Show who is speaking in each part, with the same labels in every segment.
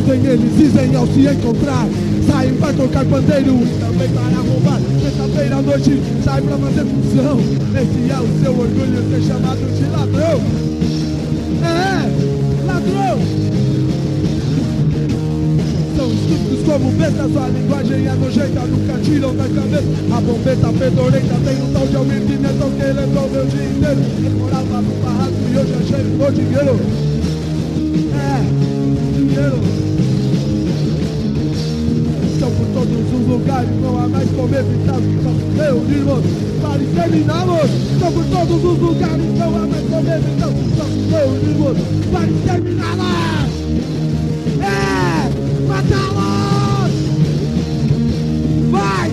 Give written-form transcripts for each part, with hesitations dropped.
Speaker 1: Ordem eles dizem ao se encontrar. Saem para tocar pandeiro e também para roubar. Sexta-feira à noite sai para fazer função. Esse é o seu orgulho ser chamado de ladrão. Ladrão. São estúpidos como besta, sua linguagem é nojenta, nunca tiram da cabeça. A bombeta fedorenta tem um tal de Almir Pimentão que ele entrou meu dia inteiro. Ele morava no barraco e hoje achei o dinheiro. Dinheiro. Estão por todos os lugares, não há mais como evitar. Vamos reunirmos para exterminarmos. Estão por todos os lugares, não há mais como evitar. Vamos reunirmos para exterminá-los. Matá-los! Vai!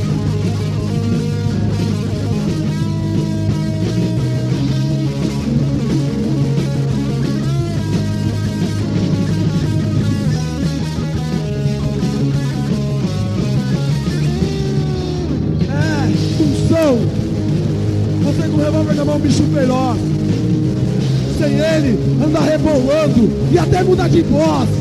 Speaker 1: Função! Você com o revólver na mão, bicho feroz. Sem ele, anda rebolando e até muda de voz.